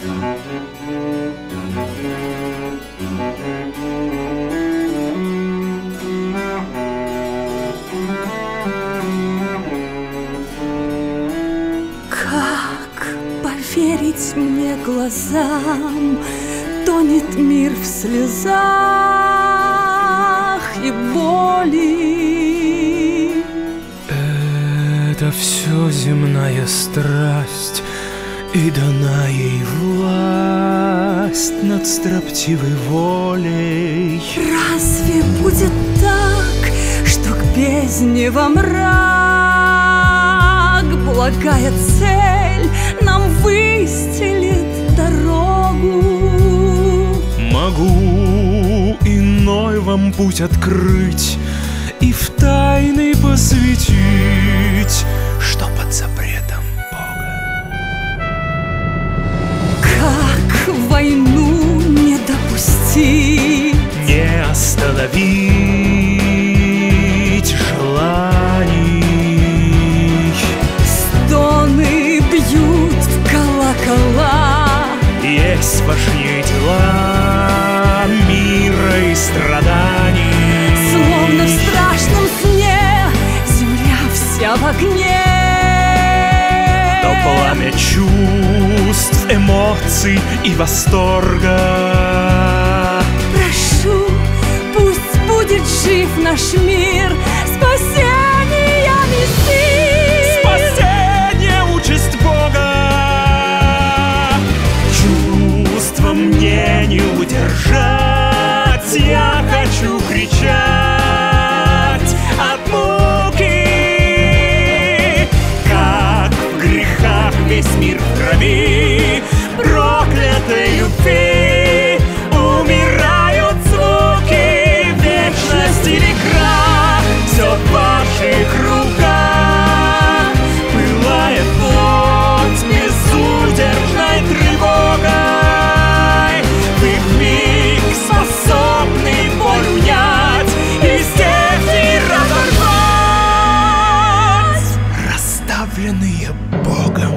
Как поверить мне глазам? Тонет мир в слезах и боли. Это все земная страсть, и дана ей власть над строптивой волей. Разве будет так, что к бездне во мрак благая цель нам выстелит дорогу? Могу иной вам путь открыть и в тайны посвятить, что под запретом Бога. Как войну не допустить, Не остановить желаний. стоны бьют в колокола, Есть важнее дела мира и страданий. словно в страшном сне земля вся в огне. То пламя чувств, эмоций и восторга. Прошу, пусть будет жив наш мир, спасение мессии. Спасение — участь Бога. Чувства мне не удержать, я хочу кричать от муки. Как в грехах весь мир в крови, проклятой любви, умирают звуки, вечность или крах, все в ваших руках. Пылает плоть безудержной тревогой. Вы вмиг способны боль унять и степи разорвать, расставленные Богом.